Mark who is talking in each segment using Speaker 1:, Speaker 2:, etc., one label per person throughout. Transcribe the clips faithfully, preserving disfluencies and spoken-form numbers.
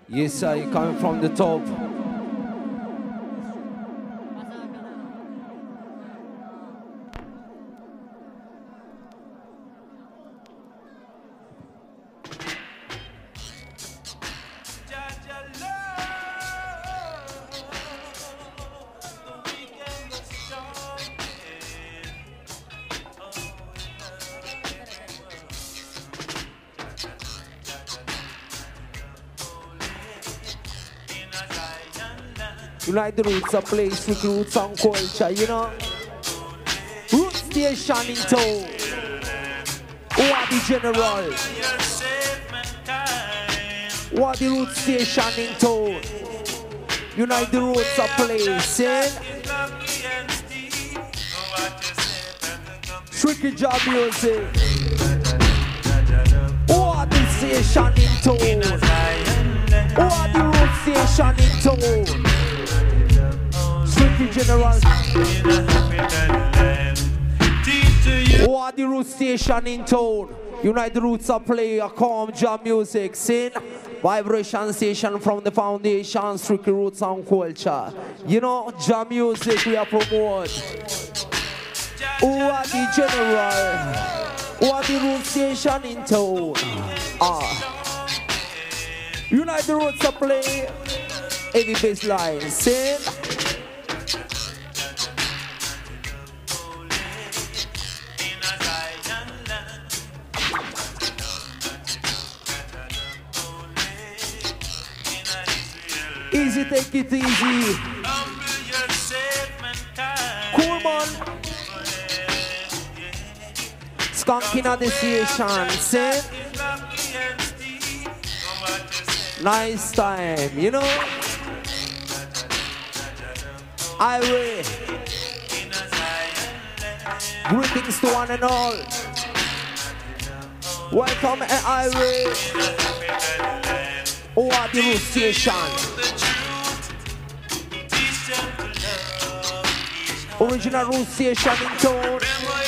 Speaker 1: Yes, sir, you coming from the top. You like the roots of place with roots and culture, you know? Root station in town. Who are the general? Who are the root station in town? You like the roots of place, eh? Tricky job music. Who are the station in town? Who are the root station in town? Tricky general. Who are the root station in town? Unite the roots of play a calm jam music. Sin vibration station from the foundation, strictly roots and culture. You know, jam music we are promote. Who are the general? Who are the root station in town? Ah. Unite the roots of play. Heavy bass line. Sin. Easy, take it easy. Cool man. Skunking at the station, say. Nice time, you know. Highway. Greetings to one and all. Welcome at Highway. Who are the root station? Original root station in town.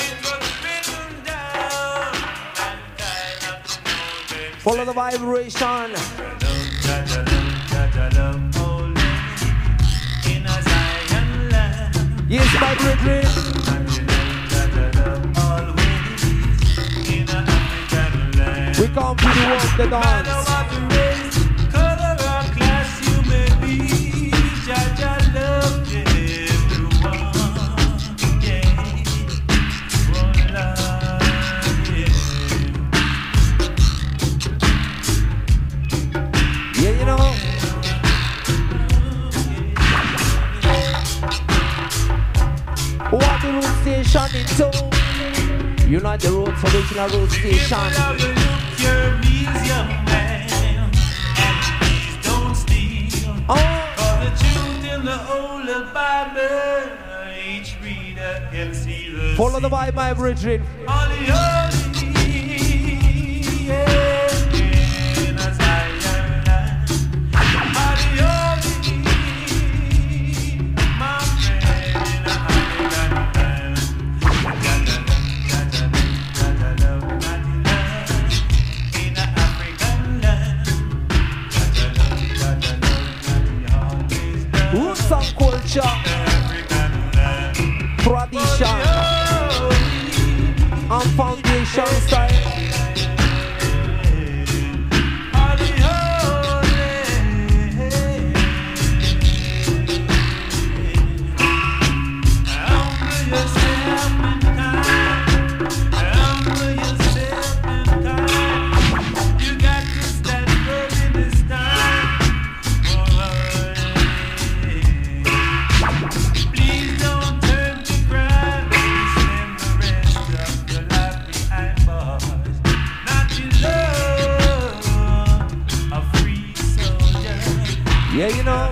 Speaker 1: Follow the vibration. Yes, my brethren. We come to the work, the dance. What the road station in town? Unite the road, original road station. Oh. For the truth in the Holy Bible, each reader can see the follow the vibe, my brethren. Roots and culture, tradition, and foundation style. Yeah, you know.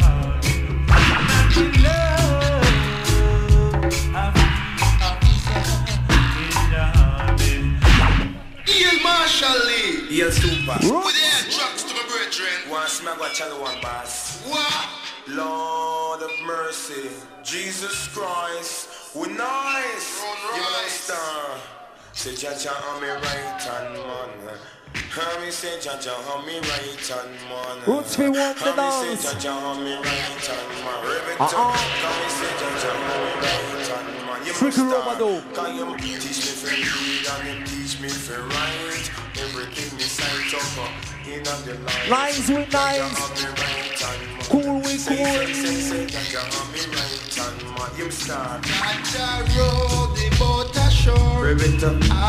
Speaker 2: Ian Marshall Lee.
Speaker 3: Ian Super.
Speaker 2: With their trucks to my brethren.
Speaker 3: One smack what channel one boss.
Speaker 2: What?
Speaker 3: Lord of mercy. Jesus Christ. We nice. You understand? Say Jaja on me right hand man. Me say Jaja on me right hand man.
Speaker 1: Roots we want the
Speaker 3: Me
Speaker 1: dance.
Speaker 3: say Jaja on me right hand man. Ribbit
Speaker 1: Uh-uh.
Speaker 3: Come me say Jaja on me right hand man. You
Speaker 1: Tricky
Speaker 3: must
Speaker 1: Robado.
Speaker 3: start. Can you teach me for read and you teach me for write? Everything me sight up in the line.
Speaker 1: Lines with lines. Cool we
Speaker 3: Say, say,
Speaker 1: cool.
Speaker 3: say, say, Jaja on me right hand man. You start.
Speaker 2: Jaja roll the boat ashore.
Speaker 3: Ribbit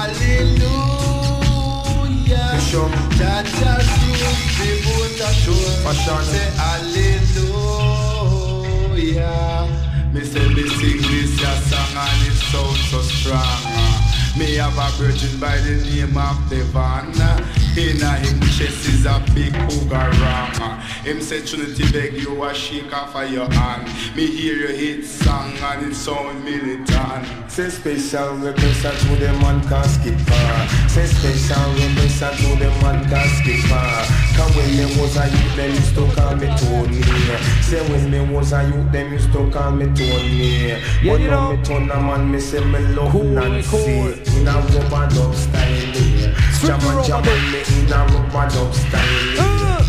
Speaker 2: Hallelujah.
Speaker 3: Bishop.
Speaker 2: Jaja roll the boat ashore.
Speaker 3: Fashion.
Speaker 2: Say hallelujah.
Speaker 4: Me say me sing this ya song and it sounds so strong. Me have a virgin by the name of Devon. In a him chest is a big cougar ram. Him say Trinity beg you a shake off of your hand. Me hear your hit song and it sound militant.
Speaker 3: Say special request to the man can skip her. Say special request to the man can skip her. Cause when me was a youth, them used to call me Tony. Say when me was a youth, them used to call me Tony.
Speaker 1: Yeah,
Speaker 3: But
Speaker 1: you
Speaker 3: now
Speaker 1: know.
Speaker 3: me turn a man, me say me love
Speaker 1: Cool,
Speaker 3: Nancy.
Speaker 1: cool.
Speaker 3: In a rubber dub style.
Speaker 1: Strictly
Speaker 3: Jam and jam
Speaker 1: rubber
Speaker 3: and me in a rubber dub style.
Speaker 1: Uh,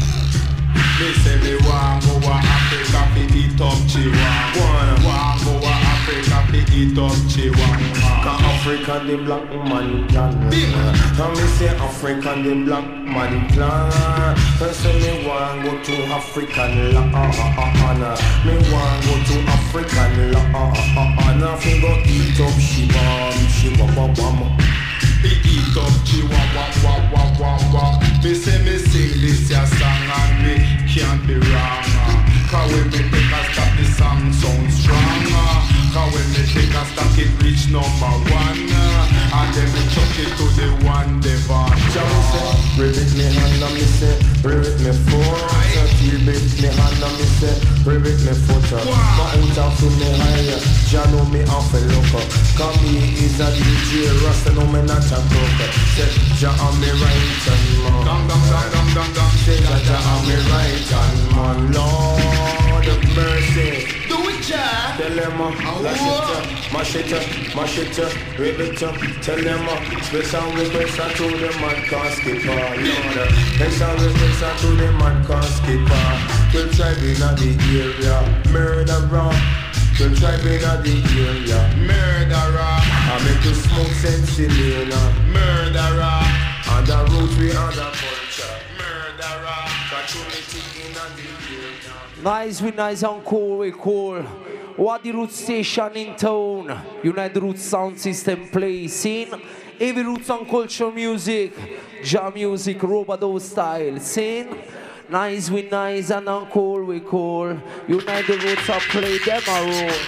Speaker 4: Me say me want go a Africa fi eat up chihuahua. Want go a Africa fi eat up chihuahua.
Speaker 3: Cause Africa the black man can. And me say Africa the black man can. First me want go to African land. Me want go to African land. Fi go eat up shibam, shibam bam.
Speaker 4: He eat up chihuahua, wah, wah, wah, wah. Me say me sing this ya song and me can't be wrong. Cause when me take a stop the song sound strong. Cause when me take a stop it reach number one. And then me chuck it to the one Devon.
Speaker 3: Jam say, rivet me hand and me say, rivet me foot. Feel bit me hand and me say, rivet me foot. But out of me higher, Jah know me off a look. Cause me is a D J, Rasta know me not a crook. Say, Jah on me right hand man.
Speaker 4: Dum dum dum dum dum dum.
Speaker 3: Say, Jah on me right hand man. Lord of mercy.
Speaker 2: Do it, Jah.
Speaker 3: Tell them uh, lash it up, mash it up, mash it up, rip it up. Tell them uh, special request to the man can skipper, Lord. Special request to the man can skipper. We'll try in the area, murderer. We'll try in the area,
Speaker 4: Murderer,
Speaker 3: I make you smoke sense in here,
Speaker 4: murderer,
Speaker 3: and the roots we are the culture.
Speaker 4: murderer.
Speaker 3: Got you in the area.
Speaker 1: nice, we nice and cool, we cool. What the Roots station in town? United Roots sound system placing. Every Roots and culture music. Jam music, Robado style. Scene. Nice, we nice and uncool, we cool. United Roots are play them a roll.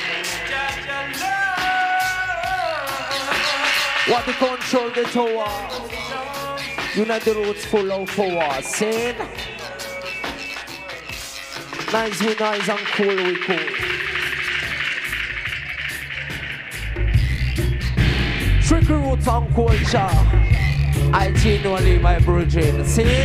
Speaker 1: What the control the tower? United Roots full of power. Scene. Nice, we nice and cool, we cool. Tricky Roots and culture. I genuinely my brethren. See?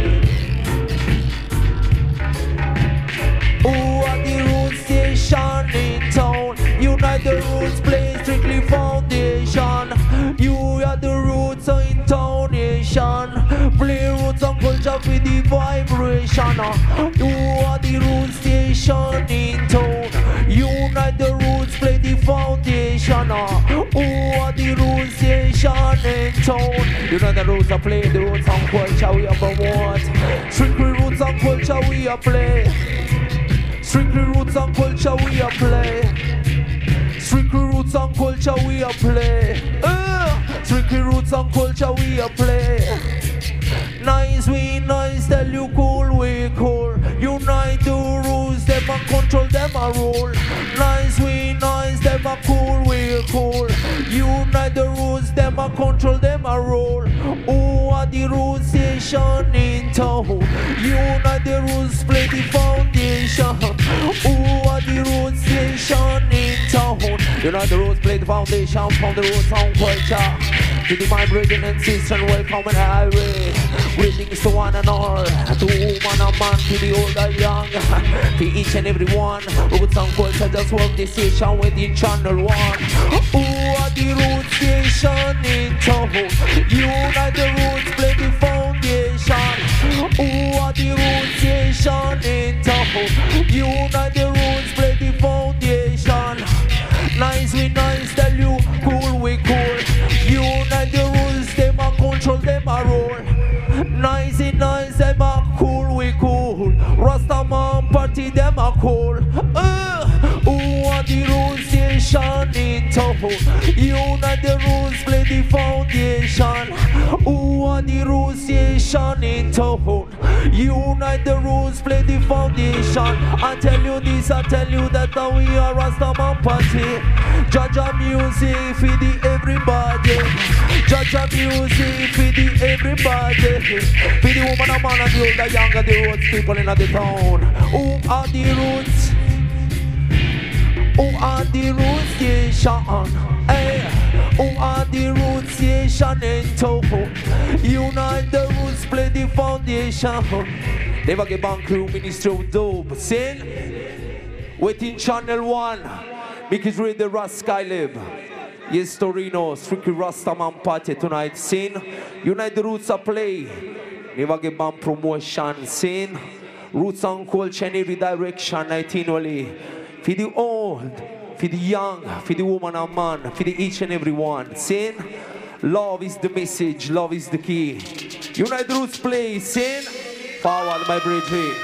Speaker 1: Who are the Roots station in town? United Roots play strictly foundation. You are the Roots in town nation. Play Roots and culture with the vibration. You are the Roots station in town. United Roots play the foundation. Who are the Roots station in town? United Roots are play the Roots and culture we are promote. Strictly Roots and culture we are play. Strictly Roots and culture we are play. Strictly Roots and culture we are play. Uh, Strictly Roots and culture we are play. Nice we nice, tell you cool we cool. Unite the rules, them a control, them a rule. Nice we nice, them a cool we cool. Unite the rules, them a control, them a rule. Who are the rules station in town? Unite the rules, play the foundation. Who are the rules station in town? Unite the rules, play the foundation from the roots and culture. To the my brethren and sisters, welcome on the highway. Greetings to one and all, to woman and man, to the old and young, to each and every one. Roots and culture just work the station within channel one. Who are the roots station in town? Unite the roots, play the foundation. Who are the roots nation in town? Unite the roots, play the foundation. Nice we nice, tell you cool we cool. Unite the rules, them a control, them a roll. Nice it nice, them a cool we cool. Rastaman party, them a cool. Uh, who are the rules nation in town? Unite the rules, play the foundation. Who are the rules nation in town? Unite the rules, play the foundation. I tell you this, I tell you that now we are Rastaman party. Jaja music for the everybody. Jaja music for the everybody. For the woman, the man, and the old, the young, and the roots people in the town. Who are the roots? Who are the roots nation? Hey, who are the roots nation in Toho? Unite the roots, play the foundation. Never get back crew, Ministry of Dope. Sin, waiting channel one. Make it read the Rascal Lib. Yes, Torino, strictly Rastaman party tonight. Sin, unite the roots of play. Never get back promotion. Sin, roots and culture in every direction. nineteen only. For the old, for the young, for the woman and man, for the each and every one. Sin, love is the message, love is the key. Unite the roots play, sin, forward my bridge.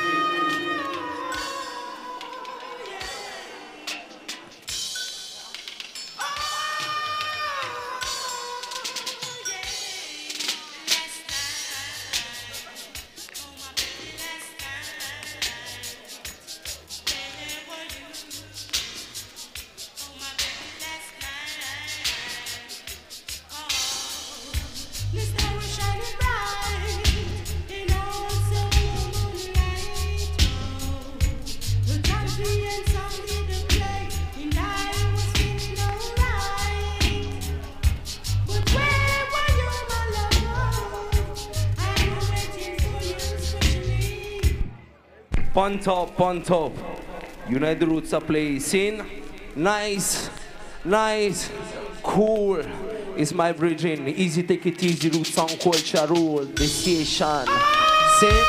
Speaker 1: Punt up, punt up. Unite the roots are placing. Nice, nice, cool. It's my bridging. Easy, take it easy. Roots and culture rule. The station. Sing.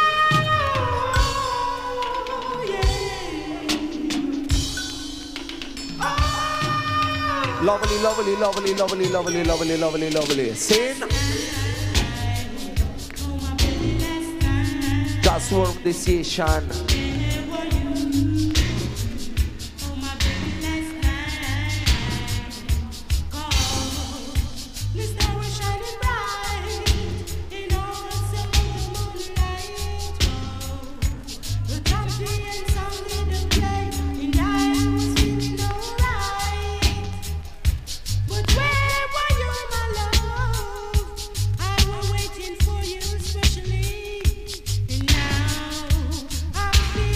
Speaker 1: Lovely, lovely, lovely, lovely, lovely, lovely, lovely, lovely. Sing. Just work the station.
Speaker 5: Feel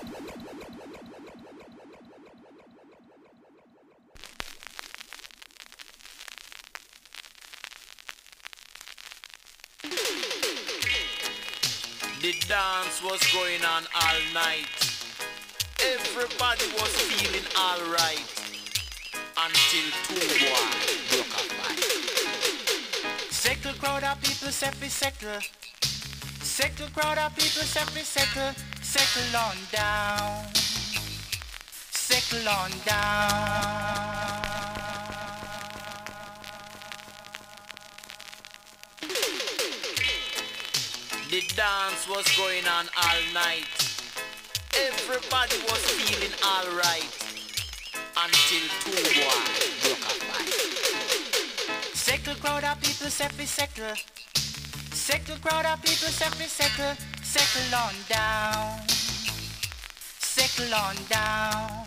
Speaker 5: The dance was going on all night. Everybody was feeling alright until two boys broke up fight. Second crowd of people, seppy settle. Second crowd of people, seppy settle. Settle on down. Settle on down. The dance was going on all night. Everybody was feeling alright until two boys broke up fight. Settle crowd of people, seppy settle. Settle crowd of people, seppy settle. Settle on down. Settle on down.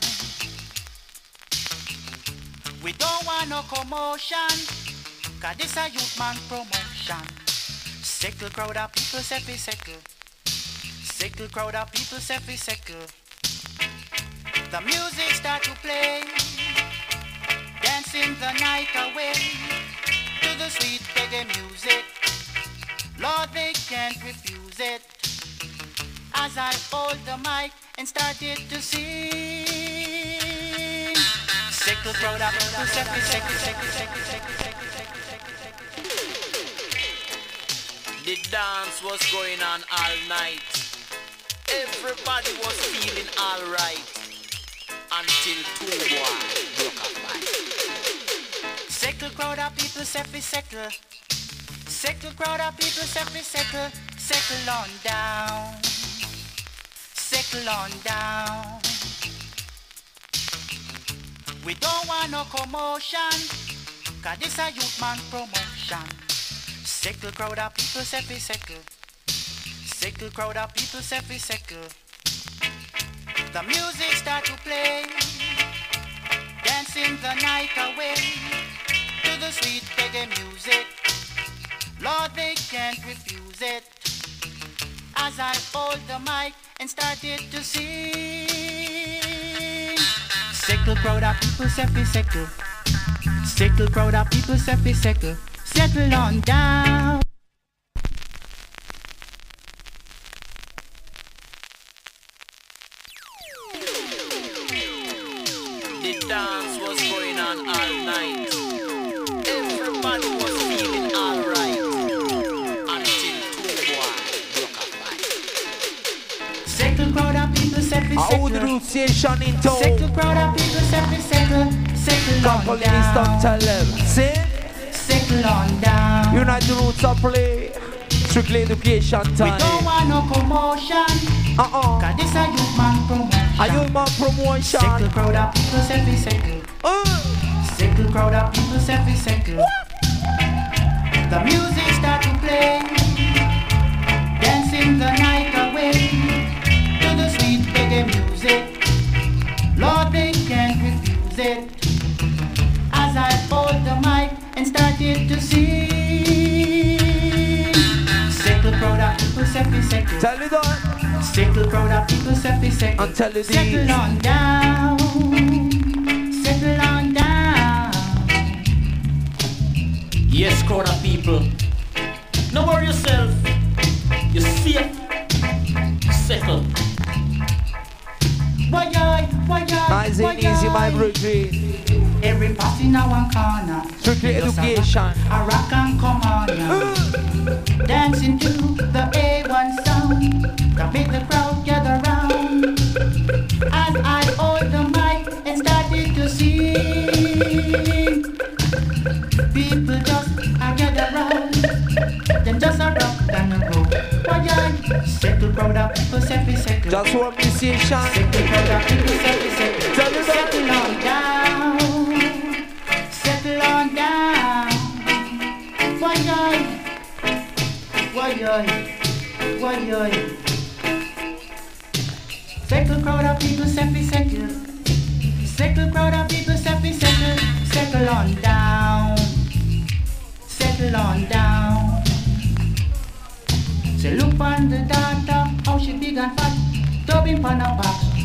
Speaker 5: We don't want no commotion, cause this a youth man promotion. Settle crowd of people, seppy settle. Settle crowd of people, seppy settle. The music start to play, dancing the night away to the sweet reggae music. Lord, they can't refuse it. As I hold the mic and started to sing. Settle crowd of people, seppy settle, settle, settle, settle, settle, settle, settle, settle. The dance was going on all night. Everybody was feeling alright until two boys broke up fight. Settle crowd of people, seppy settle. Settle crowd of people, seppy settle. Settle on down. Settle on down. We don't want no commotion, cause this a youth man promotion. Settle crowd of people, seppy settle. Settle crowd of people, seppy settle. The music start to play, dancing the night away to the sweet reggae music. Lord, they can't refuse it. As I hold the mic and started to sing. Settle crowd of people, seppy settle. Settle crowd of people, seppy settle. Settle on down. The dance was going on all night. Everybody was feeling alright until two boys broke up fight. Settle crowd of people, seppy settle.
Speaker 1: How the root station in town.
Speaker 5: Settle crowd of people, seppy settle. Settle on
Speaker 1: Couple
Speaker 5: down.
Speaker 1: stop tell them. See?
Speaker 5: Settle on down.
Speaker 1: Unite the roots of play. Strictly education time.
Speaker 5: We don't want no commotion.
Speaker 1: Uh-uh.
Speaker 5: Cause this a youth man promotion.
Speaker 1: A youth man promotion.
Speaker 5: Settle crowd of people, seppy settle.
Speaker 1: Uh.
Speaker 5: Settle crowd of people, seppy settle. What? The music start to play, dancing the night away to the sweet reggae music. Lord, they can't refuse it. As I hold the mic and started to sing. Settle crowd of people, seppy settle.
Speaker 1: Tell it on.
Speaker 5: Settle crowd of people, seppy settle.
Speaker 1: And tell it
Speaker 5: Settle
Speaker 1: these.
Speaker 5: on down. Settle on down.
Speaker 6: Yes, crowd of people. Don't worry yourself. You're safe. Settle.
Speaker 5: Why I, why I,
Speaker 1: Nice and easy, my brethren.
Speaker 5: Every party now one corner.
Speaker 1: Strictly
Speaker 5: Just
Speaker 1: education.
Speaker 5: A rock, a rock and come on now. Dancing to the A one sound. To make the crowd gather round. As I hold the mic and started to sing. People just a gather round. Then just a rock and a roll. Why I settle crowd of people, seppy settle.
Speaker 1: Just one musician.
Speaker 5: Settle crowd of people, seppy settle.
Speaker 1: Tell you that.
Speaker 5: Settle on down. Settle on down. Why I? Why I? Why I? Settle crowd of people, seppy settle. Settle crowd of people, seppy settle. Settle on down. Settle on down. Say look on the daughter, how she big and fat. Dubbing pan a box,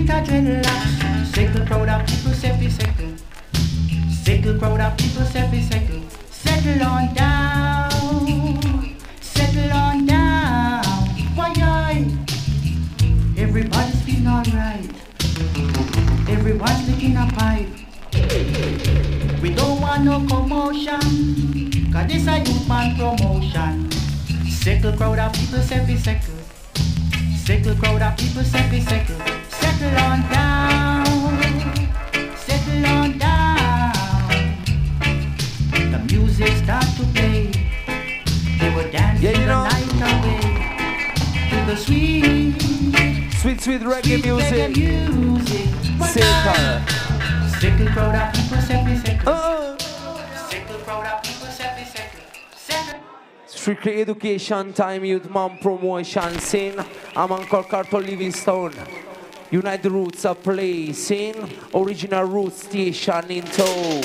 Speaker 5: with a dreadlocks. Sickle crowd of people, seppy sickle. Sickle crowd of people, seppy sickle. Settle on down, settle on down. Why, why? Everybody's feeling alright. Everyone's licking a pipe. We don't want no commotion, cause this a youth man promotion. Sickle crowd of people, seppy sickle. Sickle crowd of people, seppy sickle. Settle on down, settle on down. The music start to play. They were dancing
Speaker 1: Yeah, you know.
Speaker 5: the night away to the sweet,
Speaker 1: Sweet, sweet reggae
Speaker 5: sweet
Speaker 1: music.
Speaker 5: reggae music.
Speaker 1: Sickle.
Speaker 5: Sickle crowd of people, seppy sickle.
Speaker 1: Uh,
Speaker 5: Sickle crowd of people, seppy sickle. Sickle.
Speaker 1: Strictly education time, youth man promotion scene. I'm Uncle Carter Livingstone. Unite the Roots a play scene. Original root station in town.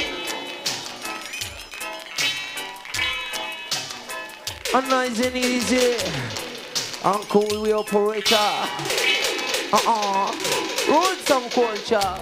Speaker 1: And nice and easy. Uncle we operator. Uh-uh. Roots and culture.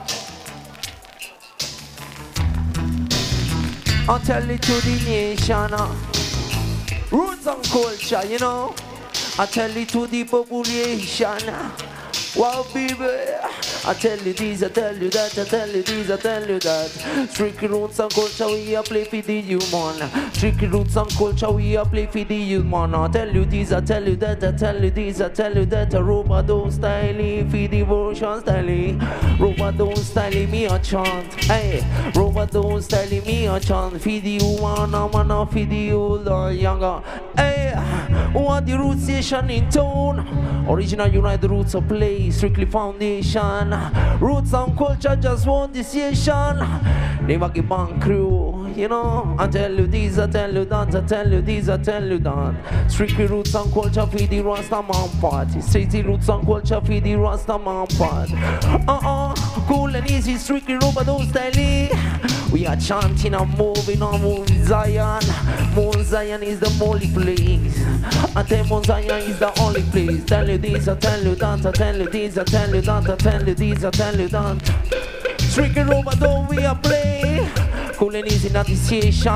Speaker 1: I'll tell it to the nation. Uh. Roots and culture, you know. I tell it to the population. Wow, baby. I tell you this, I tell you that, I tell you this, I tell you that. Strictly roots and culture, we a play for the human. Strictly roots and culture, we a play for the human. I tell you this, I tell you that, I tell you this, I tell you that. Robot don't style, for the version style. Robot don't style, me a chant. Hey, Robot don't style, me a chant. For the human, I'm gonna for the old or younger. Hey, what the root station in town? Original Unite the Roots of play, strictly foundation. Roots and culture just want the station. Never give on crew, you know. I tell you this, I tell you that, I tell you this, I tell you that. Strictly roots and culture for the Rastaman party. Strictly roots and culture for the Rastaman party. Uh-uh, cool and easy, strictly Robado style. We are chanting and moving on Mount Zion. Mount Zion is the holy place. I tell Mount Zion is the only place. Tell you this, I tell you that, I tell you this, I tell you that, I tell you this, I tell you that. Strictly Robado we are play. Cool and easy not the station.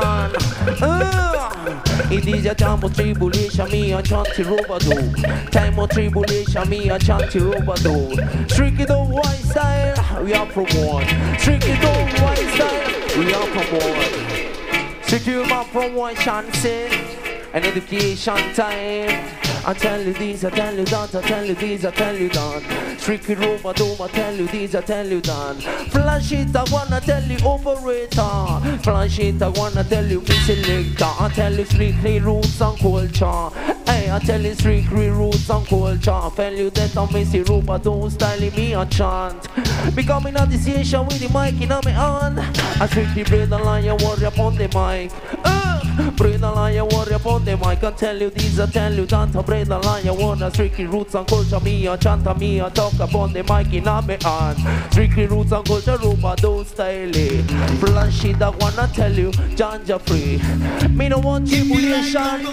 Speaker 1: Uh, it is a time of tribulation, me a chanty Robado. Time of tribulation, me a chanty Robado. Strictly the white style, we are promote. Strictly the white style, we are promote. Strictly my promotion, say. An education time. I tell you this, I tell you that, I tell you this, I tell you that. Strictly Robado, I tell you this, I tell you that. Flash it, I wanna tell you operator. Flash it, I wanna tell you me selector. I tell you strictly roots and culture. Hey, I tell you strictly roots and culture. Tell you that I'm Missy Robado, styling me a chant. Becoming a decision with the mic in my hand. I strictly breathe the lion warrior upon the mic. Uh, breathe the lion warrior upon the mic. I tell you this, I tell you that. I breathe the lion warrior. Strictly roots and culture, me a chant, me a talk upon the mic in my hand. Strictly roots and culture, Robado style. Flash it, I wanna tell you, Janja free. Me no want tribulation.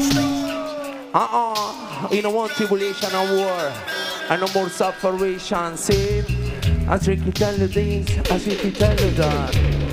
Speaker 1: Uh-uh, you don't want tribulation and war. And no more separation, see? I strictly tell you this, I strictly tell you that.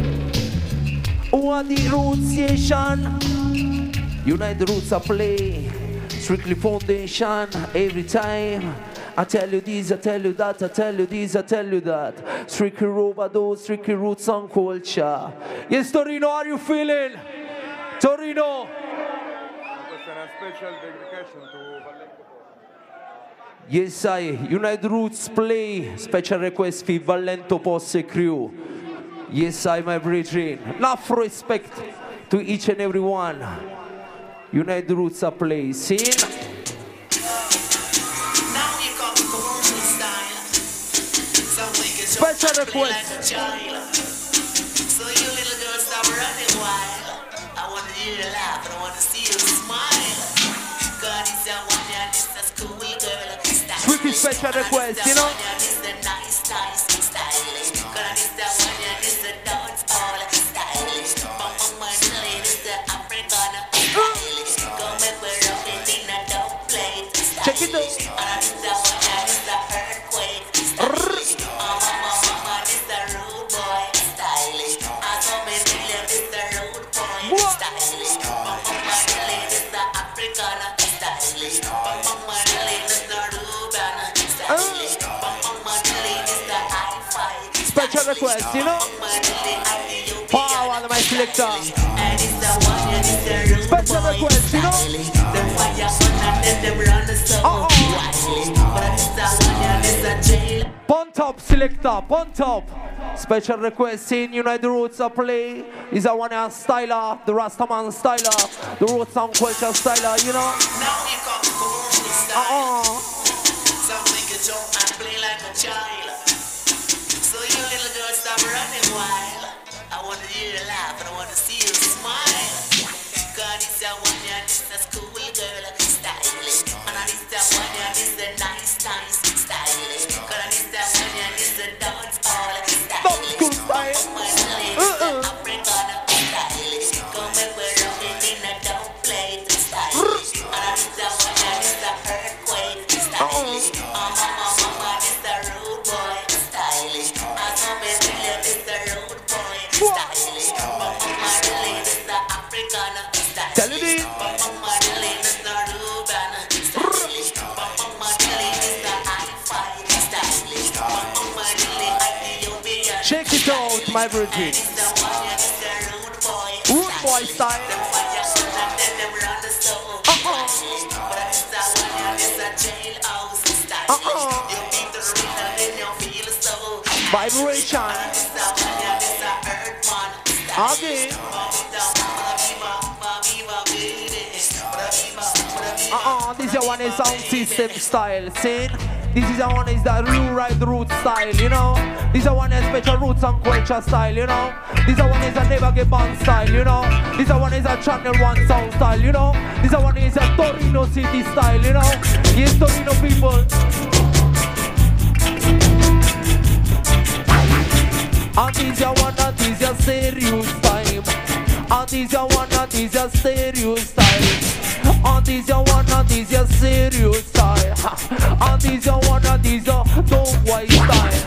Speaker 1: What the root station? Unite the Roots a play. Strictly foundation, every time. I tell you this, I tell you that, I tell you this, I tell you that. Strictly Robado, strictly roots and culture. Yes, Torino, how are you feeling? Torino.
Speaker 7: Special dedication to Valento.
Speaker 1: Yes, I. Unite Roots play. Special request for Valento Posse crew. Yes, I, my brethren. Enough respect to each and every one. Unite Roots play. See?
Speaker 8: Now we come to commercial style. So we can
Speaker 1: Special request.
Speaker 8: So you little girl stop running wild. I want to hear you laugh and I want to see you smile. God is the one and it's the school girl.
Speaker 1: Strictly special request, you know?
Speaker 8: God is the nice, nice stylish. God is the one and it's the dance all stylish. Mama Marlene is the African stylish. Come back where I'm in a dope plate.
Speaker 1: Check it out.
Speaker 8: God is the one and it's the earthquake.
Speaker 1: Special request, you know? Power to my selector. Special request, you know? Uh-oh. Punt up, selector, punt up. Special request in United Roots of play. Is a one hour styler, the Rastaman styler, the Roots and Culture styler, you know? Uh-uh.
Speaker 8: Play like a child. So you little girl stop running wild. I want to hear you laugh and I want to see you smile. God is that one and this a school girl stylish. And I is that one and this a nice, nice stylish. God is that one and this a dance all stylish. Uh-uh. African stylish. Come and we're running in a dope plate stylish. And I is that one and this a earthquake stylish.
Speaker 1: Tell it in. Shake it out, my Bridget. Root boy style. Uh-huh. Uh-huh. Vibration. Again. Uh-uh, this is one is sound system style, see? This is one is the real right root style, you know? This is one is special roots and culture style, you know? This one is a never get band style, you know? This one is a channel one sound style, you know? This one is a Torino city style, you know? Yes, Torino people. And this is one and this is serious time. And this is one and this is serious style. And this is one and this is serious style. And this is one and this is don't white style.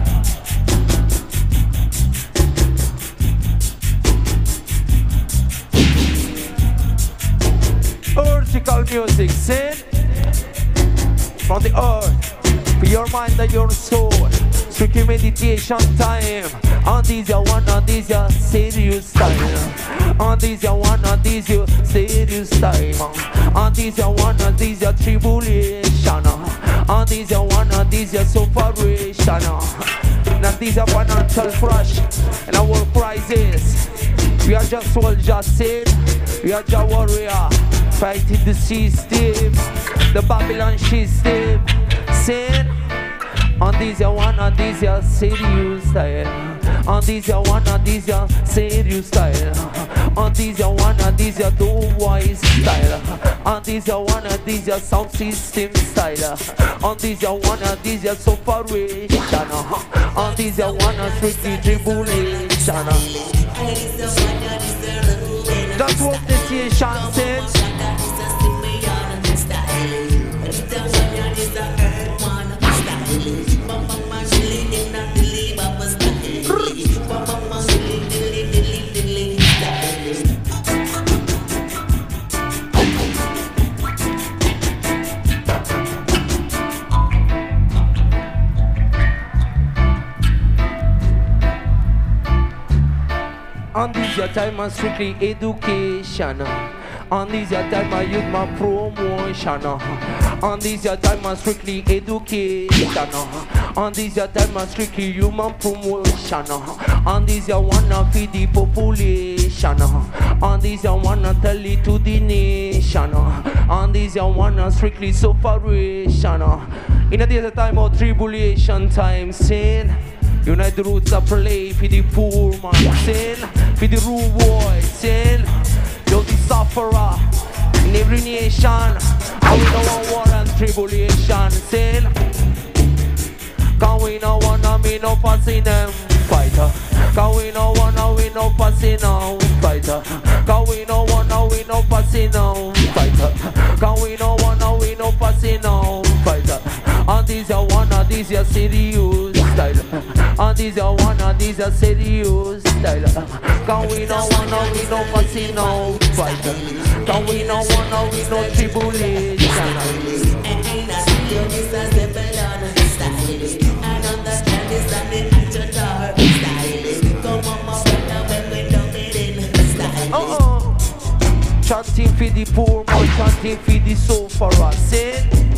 Speaker 1: Earthical music, see? From the earth, for your mind and your soul. Strictly meditation time. And this is one and this is serious style. And this is one and this is serious time. And this is one and this is tribulation. And this is one and this is separation. And this is financial crash and our crisis. We are just soldiers, sin. We are just warrior fighting the system, the Babylon system, sin. And this is one and this is serious style. And this is one and this is serious style. And this is one and this is do wise style. And this is one and this is sound system style. And this is one and this is separation. And this is one and strictly tribulation. That's what the station says. On this your time and strictly education. On this your time and youth my promotion. On this your time and strictly education. On this your time and strictly human promotion. On this your one and feed the population. On this your one and tell it to the nation. On this your one and strictly separation. In a day time of tribulation time, sin. United Roots are play for the poor man, sin. For the rude boy, sin. You're the sufferer in every nation. And we don't want war and tribulation, sin. Cause we no wanna me no passing them fighter. Cause we no wanna we no passing no fighter. Cause we no wanna we no passing no fighter. Cause we no wanna we no passing no fighter. And this a one and this a serious style. And this a one and this a serious style. Cause we no wanna we no passing no fighter. Cause we no wanna we no tribulation.
Speaker 8: And understand this and the actual
Speaker 1: the poor man, chanting for the sufferer. Sin.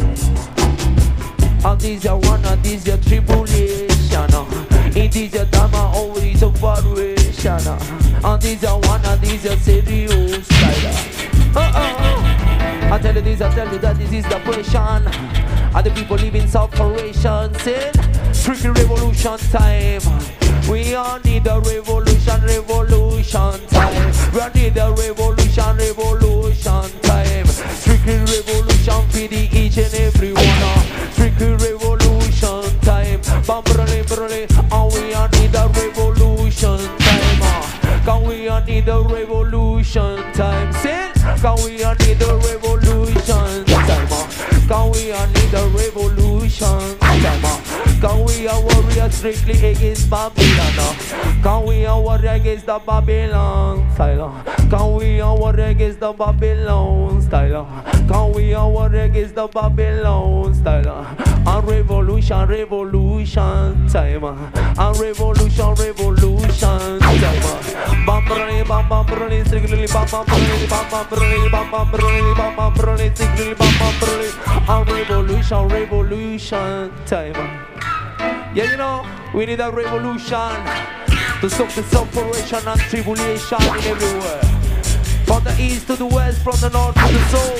Speaker 1: And this your one, and this your tribulation. It is your drama, always a variation. And this your one, and this your serious style. Uh-oh. I tell you this, I tell you that this is the pressure. And the people live in separation. Sin. Tricky revolution time. We all need a revolution, revolution time. We all need a revolution, revolution time. Tricky revolution for the each and every one. Tricky revolution time. Bam brole brole. And we all need a revolution time. Can we all need a revolution time? Sin. Can we all need a revolution time? Can we all need a revolution time? Can we a warrior strictly against Babylon? Can we a warrior against the Babylon style? Can we a warrior against the Babylon style? Can we a warrior against the Babylon style? And revolution, revolution time. And revolution, revolution time. Bam brole, bam bam brole, strictly bam bam brole, bam bam brole, bam bam brole, bam bam brole, strictly bam bam brole. And revolution, revolution time. Yeah, you know, we need a revolution to stop the separation and tribulation in everywhere. From the east to the west, from the north to the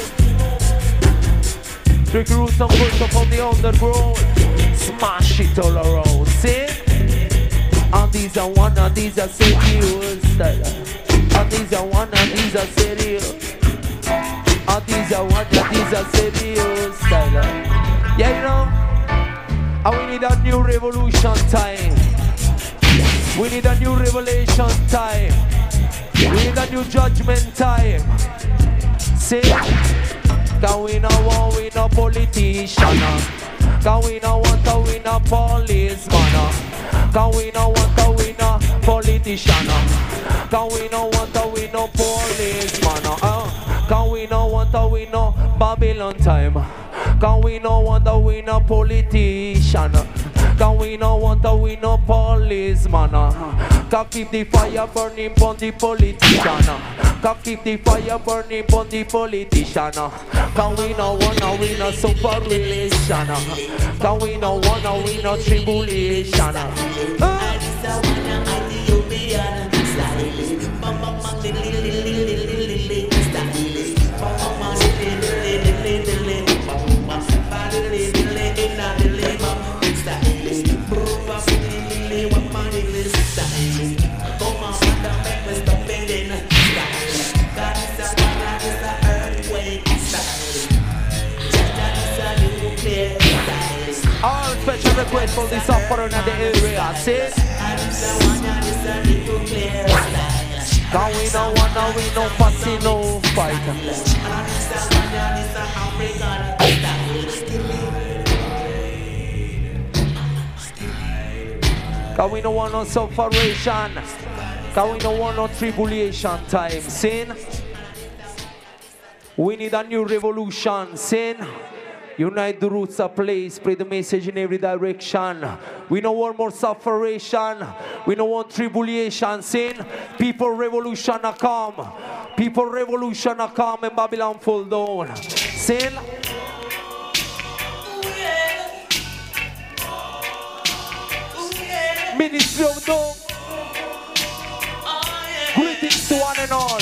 Speaker 1: south. Tricky roots and culture from the underground. Smash it all around, see? And these are one and these are serious style. And these are one and these are serious. And these are one and these are serious style. Yeah, you know. And we need a new revolution time. We need a new revelation time. We need a new judgment time. See? Can we not want we no politician? Can we not want to win a policeman? Can we not want to win a politician? Can we not want to win no policeman? Uh, can we not want to win no Babylon time? Can we no want to win a politician? Can we no want to win a policeman? Can keep the fire burning on the politician? Can keep the fire burning on the politician? Can we no want to win a separation? Can we no want to win a tribulation? Uh. All special requests for the suffering in the area, see? Can we no wanna we no fussy no fight? Can we no want no separation? Can we no want no tribulation time? Sin? We need a new revolution, sin? Unite the roots of place, spread the message in every direction. We don't want more separation. We don't want tribulation, sin? People revolution are come. People revolution are come and Babylon fall down. Sin? Ministry of Doom. Greetings to one and all.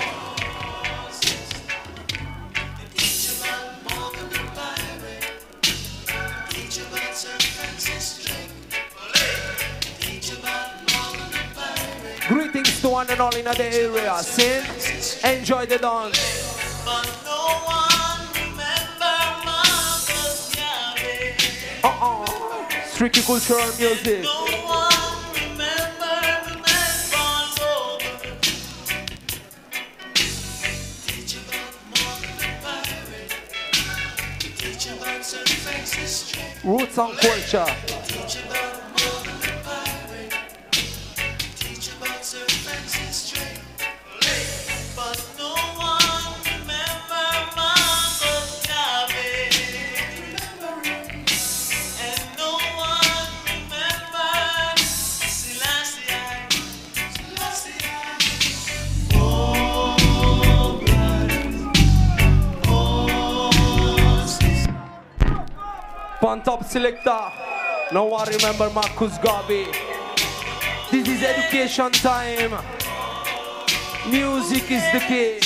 Speaker 1: Greetings to one and all in the area. Sin, enjoy the dance. But no one remember Marcus Garvey. Uh-uh. Strictly cultural music. No one remember the man born sober. Teach about Morgan the pirate. Teach about Saint Francis Drake. Roots and culture. Teach about Morgan the pirate. Teach about Sir Francis Drake. But no one remember Marcus Garvey. And no one remember Selassie. Selassie. Oh, blood. Pan top selector. No one remember Marcus Garvey. This is education time. Music is the key.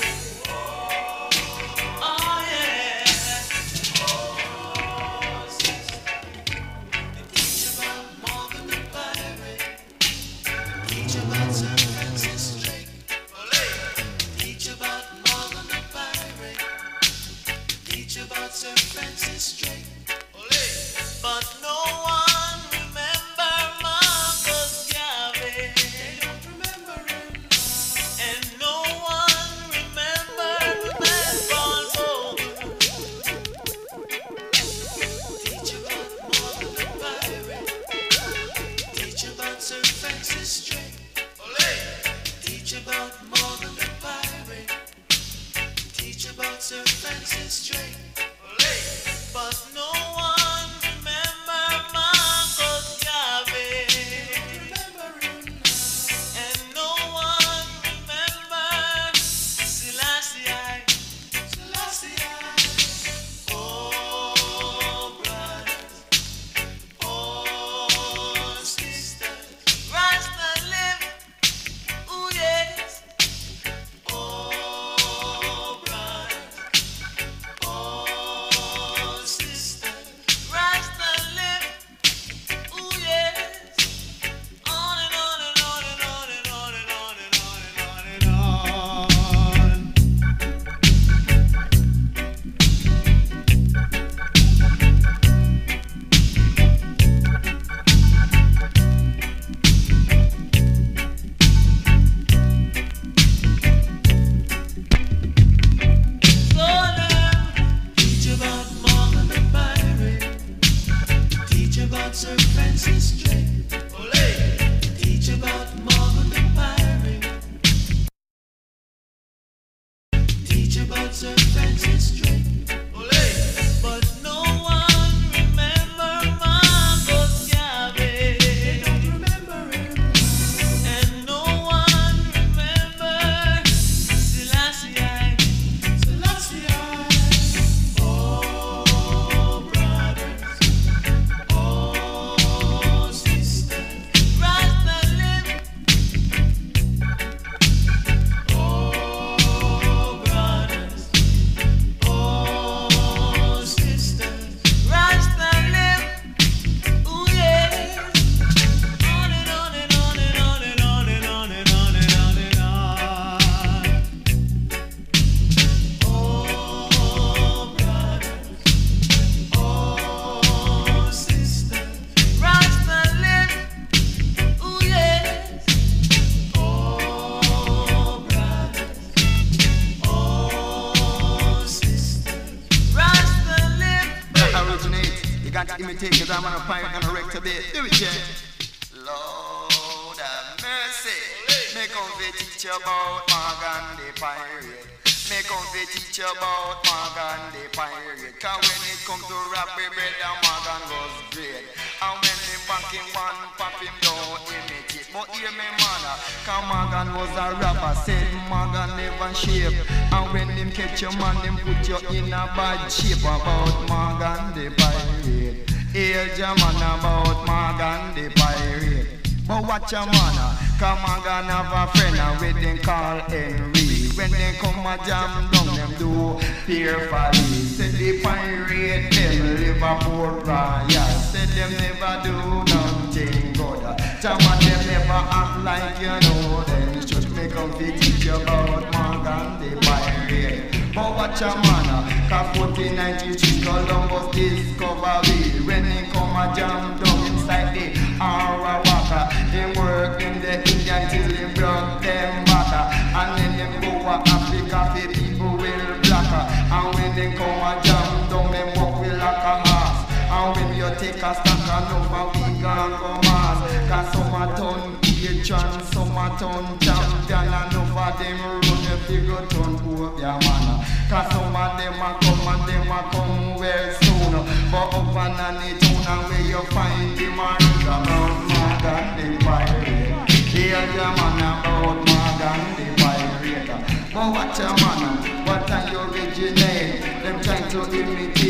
Speaker 9: Your man, them put you in a bad shape about Morgan the pirate. Hear your man about Morgan the pirate. But watch your man, come Morgan have a friend with them call Henry. When they come a jam down, them do fearfully. Say the pirate, them live a Port Royal. Say them never do nothing good. Some of them never act like you know them. Just make them teach you about Morgan the pirate. But watch a man, cause fourteen ninety-three Columbus discovery. When he come a jam down inside the Arawaka, he work in the Indian till he broke them back. And then them go to Africa, the people will black. And when they come a jam down, them walk with like a horse. And when you take a stack of number, we gon' go mass. Cause some a ton patron, some a ton champion. And enough of them run the figure ton over your man. Cause some of them a come and them a come well soon. But up and the town and where you find the man about Morgan the pirate. Hear your man about Morgan the pirate. But watch your man, what are you originate? Them trying to imitate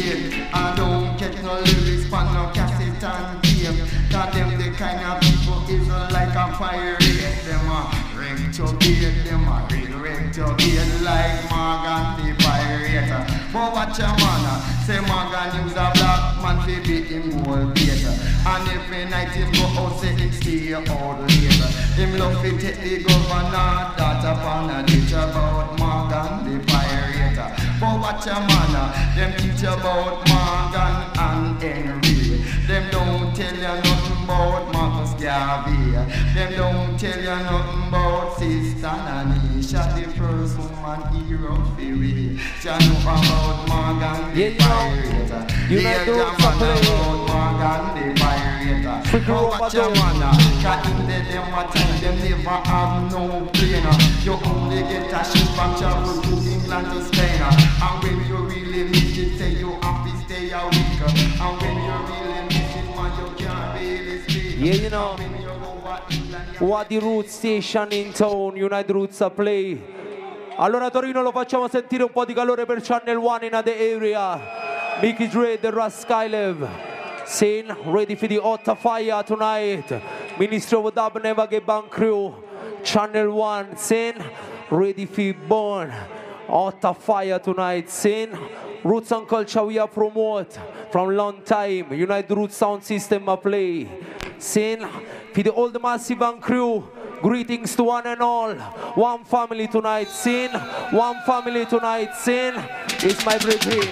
Speaker 9: straight. I don't catch no lyrics on no cassette and game. Cause them the kind of people is like a pirate. Them a retrograde, them a retrograde like Morgan the pirate. But watch a man, say Morgan use a black man fi beat him gold beater. And every night him go out say him stay out later. Him love fi take the governor that upon a ditch about Morgan the pirate. But watch a man, them teach about Morgan and Henry. Them don't tell you nothing about Marcus Garvey. Them don't tell you nothing about Sister Nanisha, the first woman hero fi we. She know about Morgan the
Speaker 1: Yeah,
Speaker 9: pirate.
Speaker 1: you
Speaker 9: Hear
Speaker 1: know,
Speaker 9: the man about Morgan the pirate. But watch a man, cause in the them a time them never have no plane. You only get a ship from travel to England to Spain. And when you really need it, say you have to stay a week. And when you really miss it, man, you can't really speak.
Speaker 1: Yeah, you know, what the Roots Station in town, United Roots a play. Allora Torino lo facciamo sentire un po' di calore per Channel One in the area. Mickey Dre, the Raskylev. Saying, ready for the Otta Fire tonight. Ministry of Dub Never Get Bang Crew. Channel One, saying, ready for burn. Otta Fire tonight, saying, Roots and Culture we are promote from long time. United Roots Sound System a play. Saying, for the old Massive and crew, greetings to one and all. One family tonight, saying, one family tonight, saying, it's my brethren.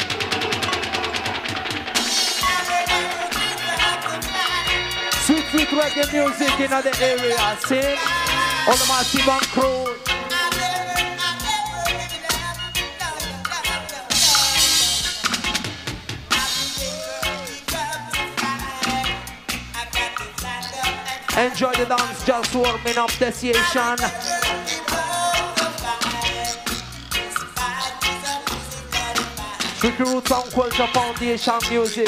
Speaker 1: Sweet, sweet reggae music in the area, saying, all the Massive and crew. Enjoy the dance, just warming up the station. Tricky Roots and Culture Foundation music.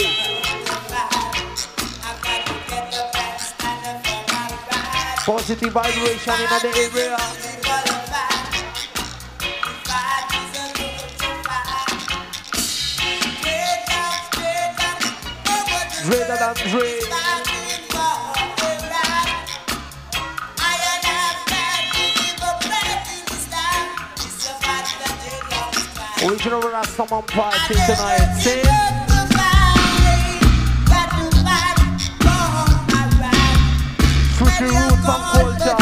Speaker 1: Positive vibration in the area. Dreader than Dre. Original Rastaman party tonight. Say Tricky Roots and Culture.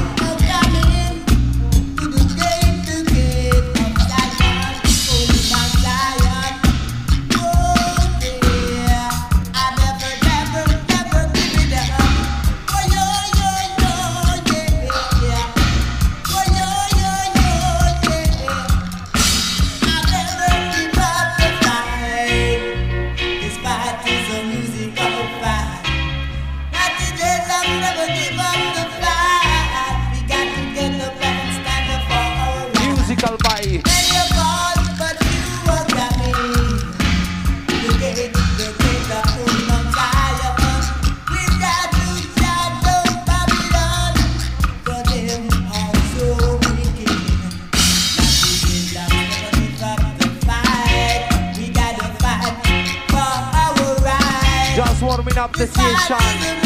Speaker 1: Warming up the station.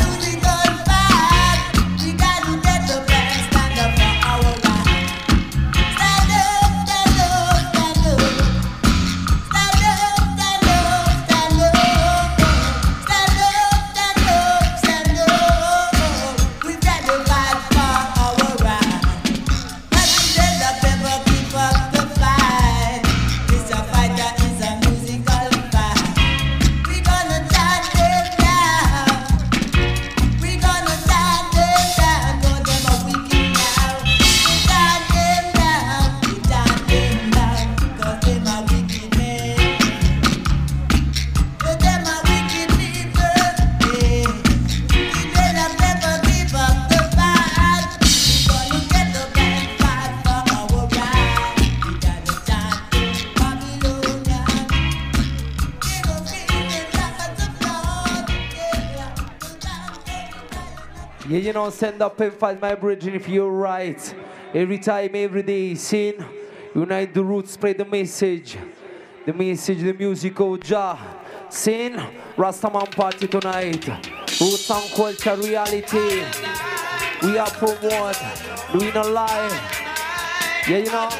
Speaker 1: Yeah, you know, stand up and fight, my brethren, if you're right. Every time, every day, sin, unite the roots, spread the message. The message, the music, oh Jah. Sin, Rastaman party tonight. Roots and culture, reality. We are promote, doing a lie. Yeah, you know.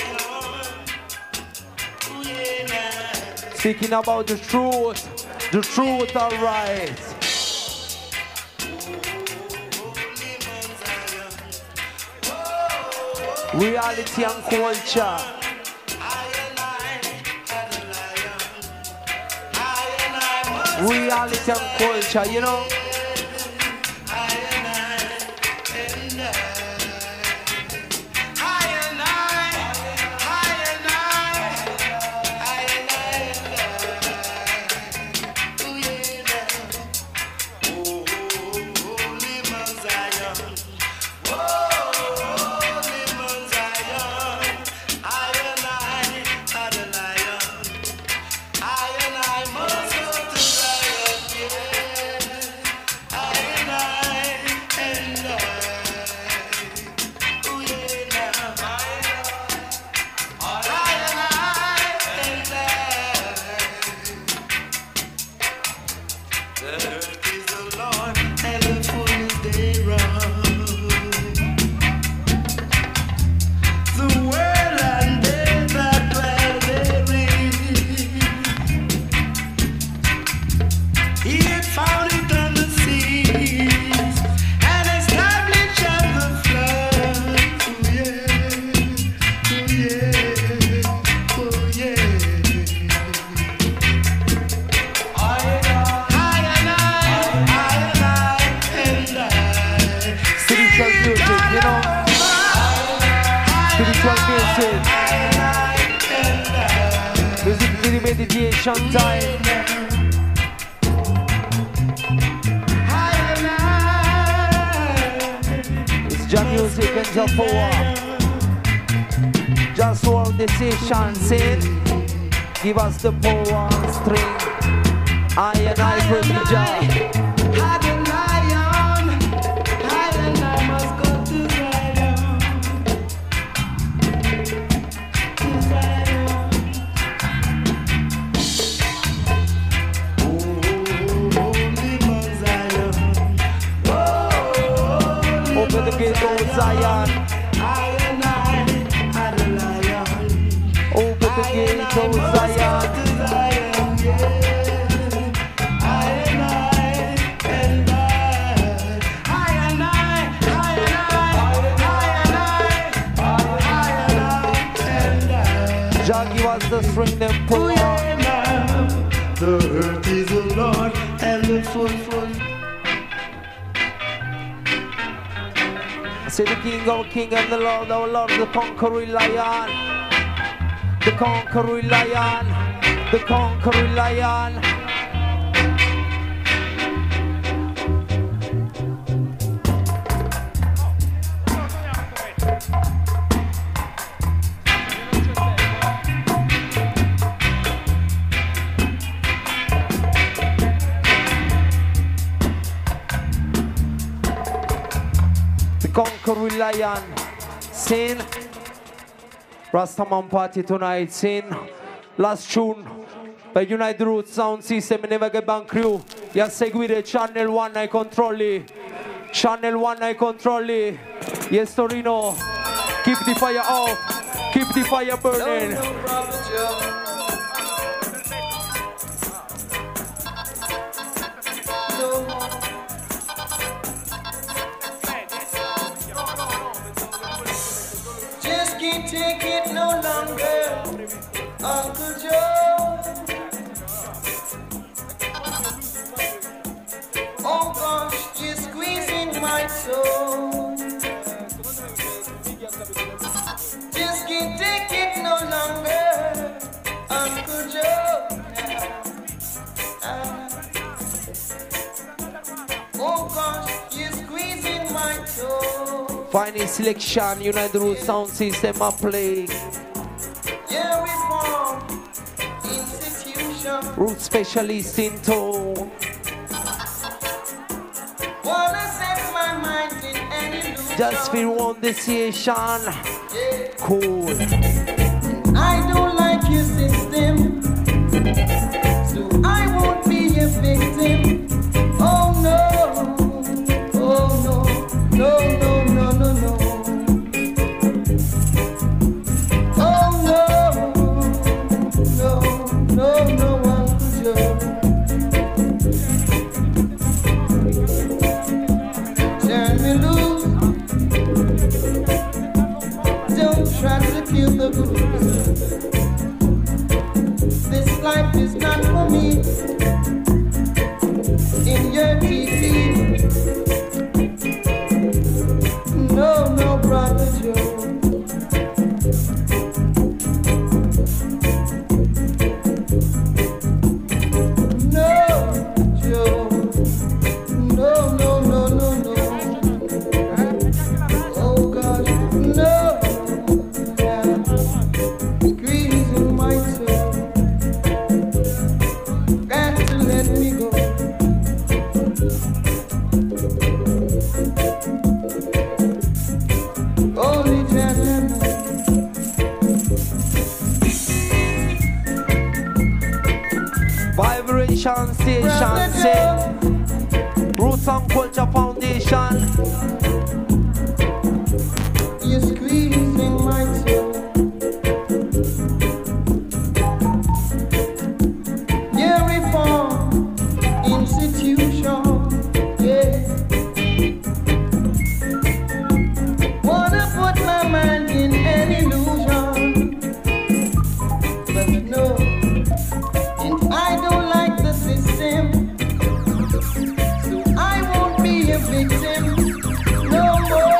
Speaker 1: Speaking about the truth, the truth, alright. Reality and culture. Reality and culture, you know. Meditation time. It's Jah music and Jah power. Just hold the session, sin. Give us the power and strength. I and I praise Jah. Open the gate, oh Zion. Open the gate, oh Zion. Jah give us the strength and power.
Speaker 2: The earth is the Lord and the full.
Speaker 1: Say the King, our King, and the Lord, our Lord, the conquering lion, the conquering lion, the conquering lion. Conquering lion, sin. Rastaman party tonight, sin. Last tune by United Roots Sound System, Never Get Bang Crew. Ya seguire Channel One, I control it. Channel One, I control it. Yes, Torino. Keep the fire off. Keep the fire burning.
Speaker 2: No, no problem, Joe. Can't take it no longer, Uncle Joe. Oh gosh, you're squeezing my soul. Just can't take it no longer, Uncle Joe. Uh, oh gosh, you're squeezing my soul.
Speaker 1: Final selection, United Roots Sound System, I play.
Speaker 2: Yeah, we form institution.
Speaker 1: Root specialist in tone.
Speaker 2: Wanna set my mind in any illusion.
Speaker 1: Just feel one decision.
Speaker 2: Yeah.
Speaker 1: Cool.
Speaker 2: I don't like your system.
Speaker 1: Vibration Station, say Roots and Culture Foundation.
Speaker 10: You're squeezing my soul. Yeah, reform institution. Yeah. Wanna put my mind in an illusion, but no, and I don't like the system, so I won't be a victim no more.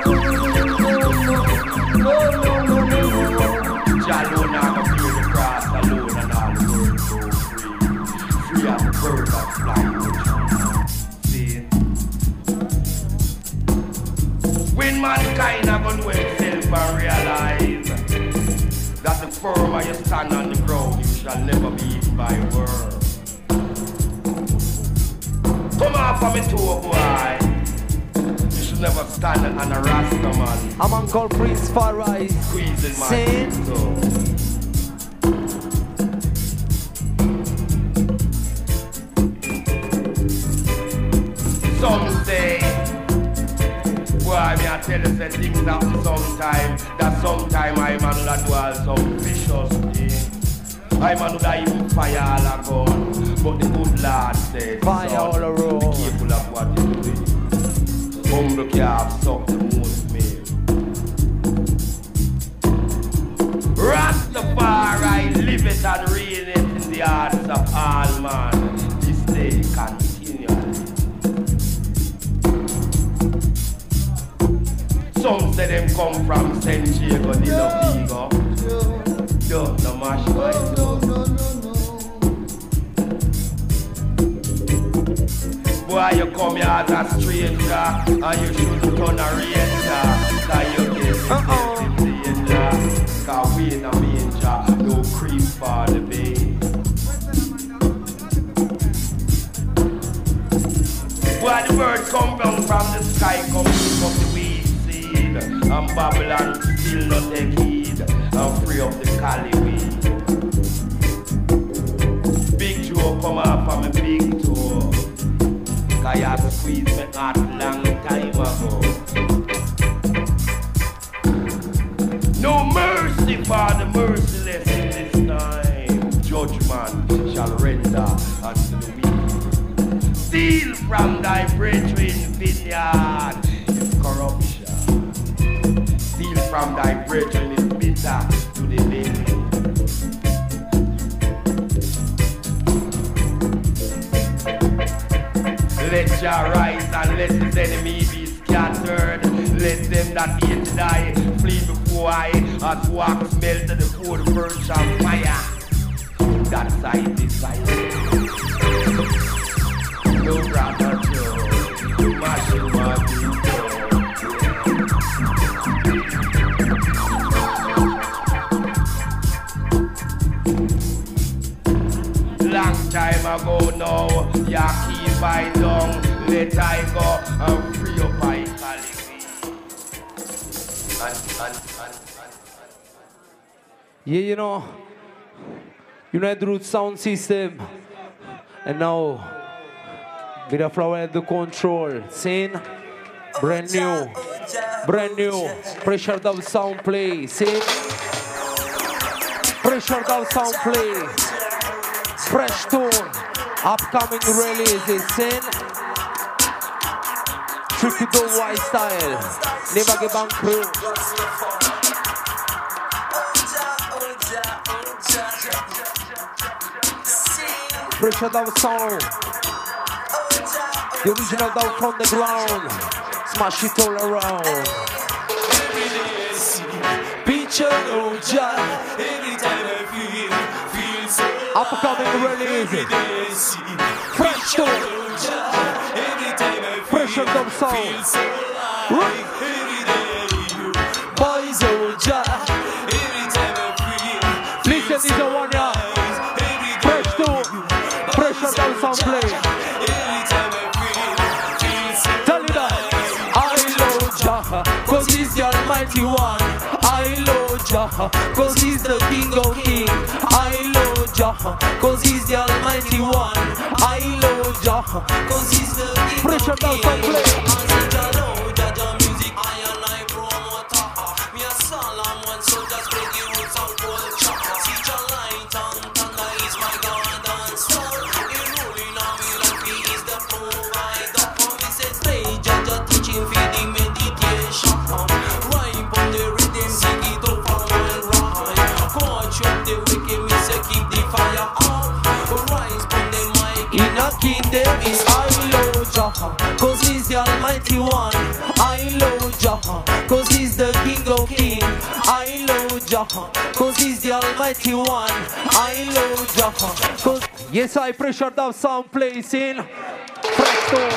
Speaker 10: No, no, no, no, no, no.
Speaker 11: Jalo now go feel the grass alone and all the world go free. Free as a bird that fly. See? When mankind have gone to itself and realize that the firmer you stand on the ground, you shall never be eaten by a worm. Come off of me toe, boy. You should never stand on a rasta man.
Speaker 1: I'm Uncle Prince Farai.
Speaker 11: Squeezing my
Speaker 1: Saying,
Speaker 11: some say, boy, me I tell you say things happen sometime. That sometime I man would do all some vicious thing. I man would even fire all a gun. But the good Lord says,
Speaker 1: fire all around.
Speaker 11: Be careful of what you do. Humble calf suck the most milk. Rastafari live it and reign it in the hearts of all man. This day continually. Some say them come from Saint Diego de la Vigo. Don't no mash my door. Boy, you come here as a stranger and you shouldn't turn a ranger. Cause you get uh-oh. In danger. Cause we in a manger, no creep for the bay. Boy, the bird come down from the sky, come pick up the weed seed. And Babylon still not take heed and free up the cali weed. Big Joe come up from a big toe. Cause you have squeezed me heart long time ago. No mercy for the merciless in this time. Judgment shall render unto the weak. Steal from thy brethren vineyard is corruption. Steal from thy brethren is bitter to the belly. Let your rise and let his enemy be scattered. Let them that hate die flee before I, as wax melted the cold birch and fire. That side desire. No brother Joe, you mashing my long time ago now, ya keep I down, let I go and free up my Cali. And, and, and, and, and.
Speaker 1: Yeah, you know, United Roots sound system. And now, with the flower at the control, scene, brand new, brand new, pressure down sound play, see? Pressure down sound play, fresh tune, upcoming releases, see? Tricky Doe White style, never give on crew. Pressure down sound. The original down from the ground. Smash it all around. Picture no job. Every time I feel, feel so upcoming release. Fresh tune. Pressure down sound. Boys old job. Listen, this is one ya. Fresh tune. Pressure down sound play. Cause he's the Almighty One. I Lord Jah, cause he's the King of Kings. I love Jah, cause he's the Almighty One. I love Jah, cause he's the King Pressure of Kings. I say Jah love, Jah Jah music, I and I promoter. Me a Solomon, so just break the roots and culture. See Jah light and thunder is my God and soul. He ruling on me like he is the provider. For me say stay, Jah Jah teaching for the meditation. Rhyme on the rhythm, sing it up and right. Coach up the wicked, me say keep the fire up. Rise on the mic in a kingdom is I love Jah, cause he's the Almighty One. I love Jah, cause he's the King of Kings. I love Jah, cause he's the Almighty One. I love Jah, cause yes, I pressure down sound place in Presto.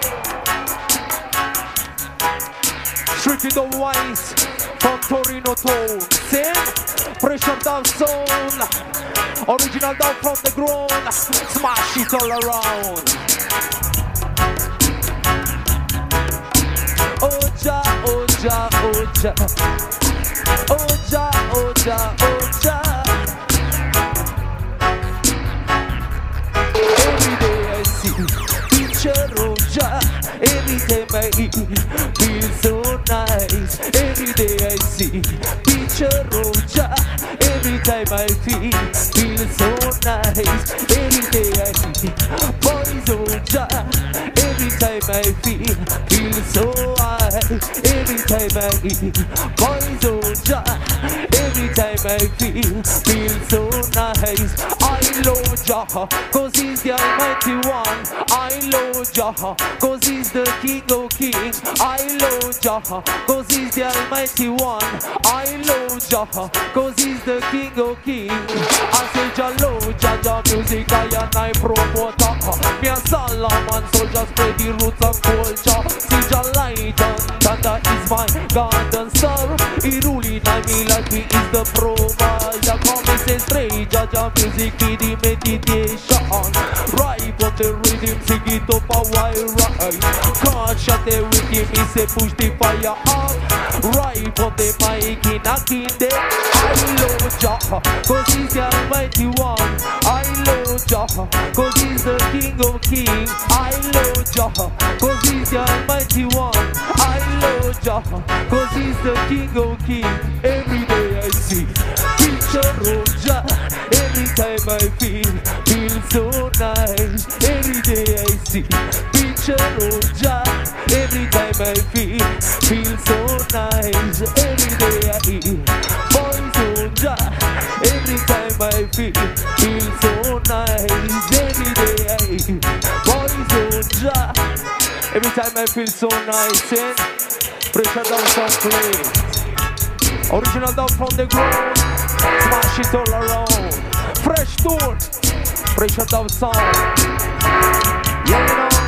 Speaker 1: Strictly the wise from Torino Town. Sing, pressure down sound. Original down from the ground. Smash it all around. Oh Jah, oh Jah, oh Jah. Oh Jah, oh Jah, oh Jah. Every day I see picture of Jah. Every time I eat, feel so nice. Every day I see picture of Jah. Every time I feel, feel so nice. Every day I see boys of Jah. Every time I feel, feel so high. Every time I eat, boys of Jah. Every time I feel, feel so nice. I love Jah, cause he's the Almighty One. I love Jah, cause he's the King of Kings. I love Jah, cause he's the Almighty One. I love Jah, cause he's the King of Kings. I say Jah love, Jah Jah music, I and I promoter. Me a Solomon, so just spread the roots and culture. See Jah light and thunder is my God and star. He ruling on me like he is the provider. Come me say straight, Jah Jah music, be the meditation. Right on the rhythm, sing it up a while right. Can't shut the wicked, me say push the fire up. Right on the mic in a kingdom. I love Jah, cause he's the Almighty One. I love Jah, cause he's the King of Kings. I love Jah, cause he's the Almighty One. I love Jah, cause he's the King of Kings. Every day I see picture of Jah. Every time I feel, feel so nice. Every day I see picture of Jah. Every time I feel, feel so nice. Every day I eat boys of Jah. Every time I feel, feel so nice. Every day I eat boys of Jah. Every time I feel so nice. And pressure down some play. Original down from the ground. Smash it all around. Fresh tune. Pressure down sound. Yeah, you know.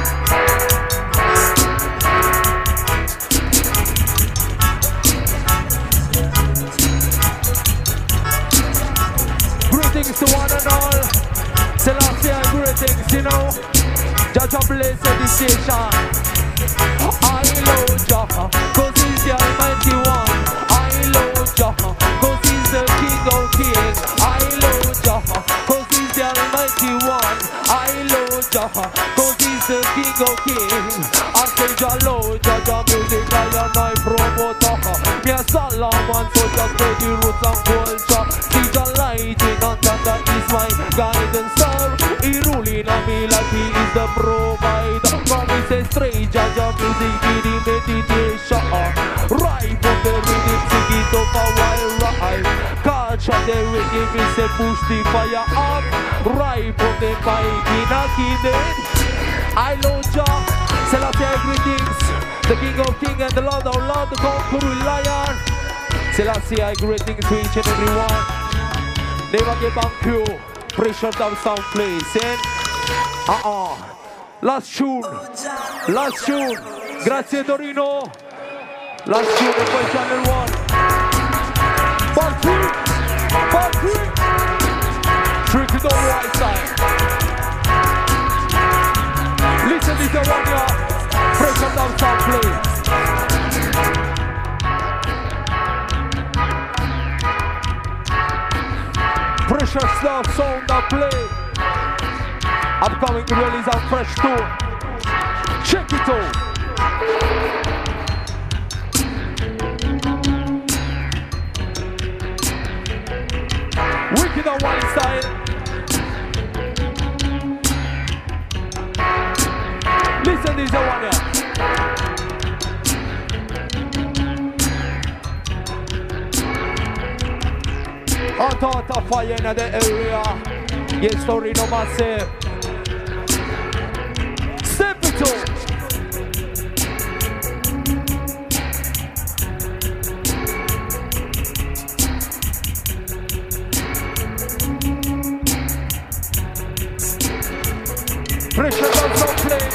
Speaker 1: Greetings to one and all. Selassie, greetings, you know. Jah Jah bless the station. I love Jah, cause he's the Almighty One. I love Jah, cause he's the King of Kings. I love Jah, cause he's the Almighty One. I love Jah, cause he's the King of Kings. I say Jah love, Jah Jah music, I and I promoter. Me a Solomon, so just play the roots and culture. See Jah lighting and thunder is my guidance star. He ruling on me like he is the provider. From me say straight, Jah Jah music, be the meditation. Right from the rhythm, sing it up a while right. Catch up the rhythm, me say push the fire up. Right from the mic in a kingdom. I love Jah, Selassie greetings. The King of Kings and the Lord of Lords, the conquering lion. Selassie I greetings to each and every one. Never give back you. Pressure down sound place. And uh-uh. Last tune. Last tune. Grazie Torino. Last tune and for channel one. Part three. Part three. Trick to the right side. Listen to the one here. Pressure down sound place. Love sound that play. Upcoming release and fresh too. Check it out. Wicked on one side. Listen, this is the one here. I thought of fire in the area. Yes, story no massive. Step it up. Pressure does not play.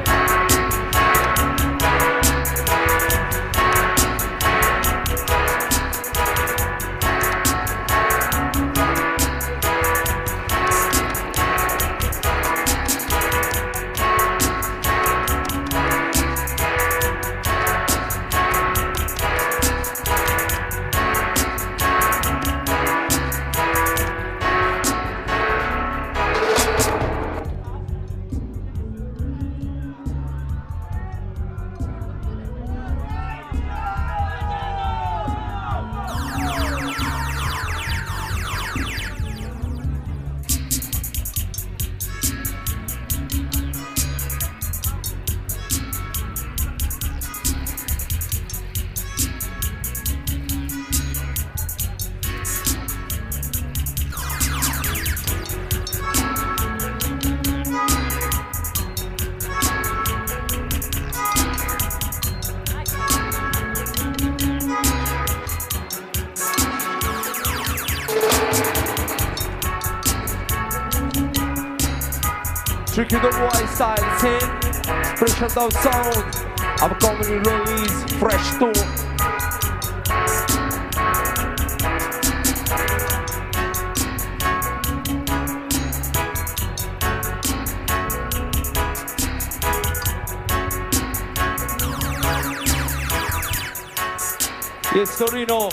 Speaker 1: Tricky the white style, sin. Pressure down sound. Upcoming release, fresh too. Yes, Torino.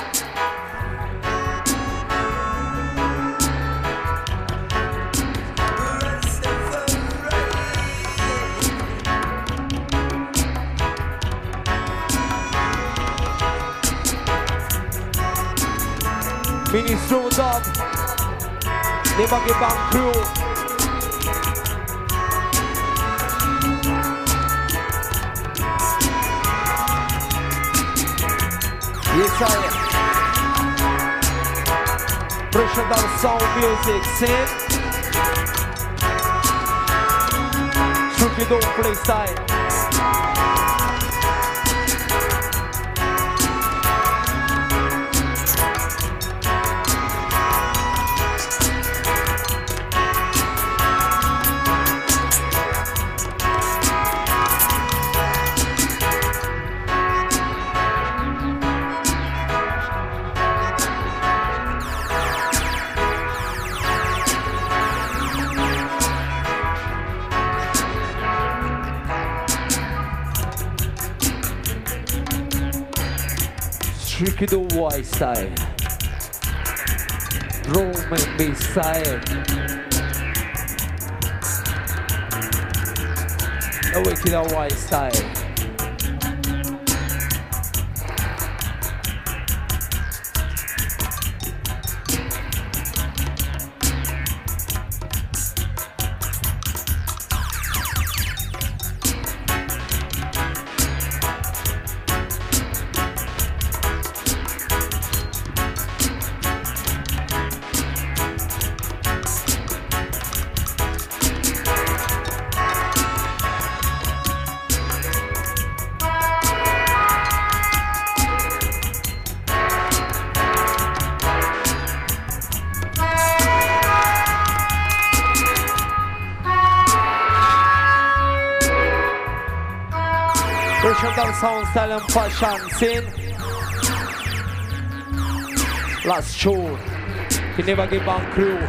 Speaker 1: Mini strode up. Never get back crew. Yes, I am. Pressure down sound music, sin. Tricky don't play style. Tricky the white style. Roman B style. The wicked the white style. Pressure sound style and fashion scene. Last tune. Che Never Give Back crew.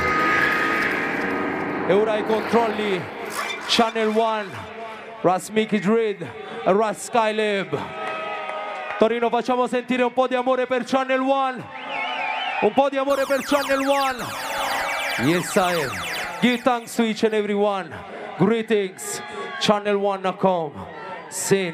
Speaker 1: E ora i controlli. Channel One. Ras Mickey Dread. E Ras Skylab. Torino, facciamo sentire un po' di amore per Channel One. Un po' di amore per Channel One. Yes, I am. Give thanks to each and every one. Greetings. Channel One dot com. Sin.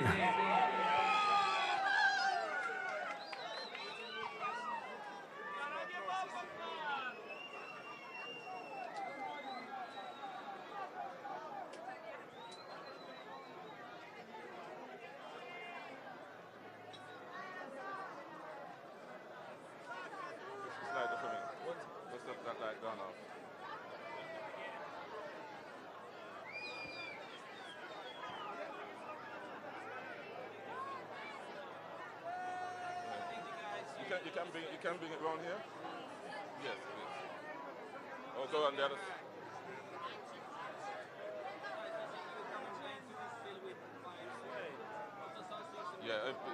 Speaker 7: Slider for me. What's that, that light gone off? You can you can bring you can bring it round here? Yes, yes. Also on the other side. Yeah.